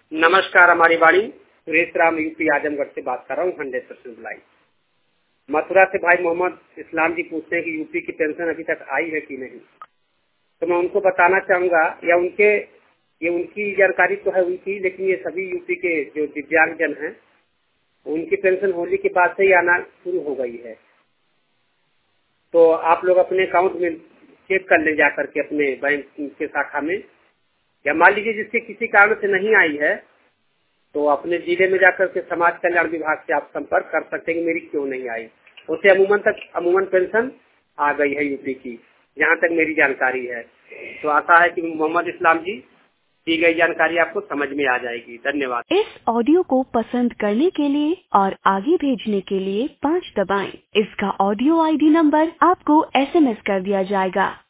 नमस्कार, हमारी वाणी सुरेश राम यूपी आजमगढ़ से बात कर रहा हूँ 100% बुलाई। मथुरा से भाई मोहम्मद इस्लाम जी पूछते हैं कि यूपी की पेंशन अभी तक आई है कि नहीं। तो मैं उनको बताना चाहूँगा या ये उनकी जानकारी तो है उनकी, लेकिन ये सभी यूपी के जो दिव्यांगजन हैं उनकी पेंशन होली के बाद से ही आना शुरू हो गई है। तो आप लोग अपने अकाउंट में चेक कर ले जा करके अपने बैंक के शाखा में, या मान लीजिए जिसके किसी कारण से नहीं आई है तो अपने जिले में जाकर के समाज कल्याण विभाग से आप संपर्क कर सकते हैं कि मेरी क्यों नहीं आई। उसे अमूमन पेंशन आ गई है यूपी की, जहाँ तक मेरी जानकारी है। तो आशा है कि मोहम्मद इस्लाम जी दी गई जानकारी आपको समझ में आ जाएगी। धन्यवाद। इस ऑडियो को पसंद करने के लिए और आगे भेजने के लिए 5 दबाएं। इसका ऑडियो ID नंबर आपको SMS कर दिया जाएगा।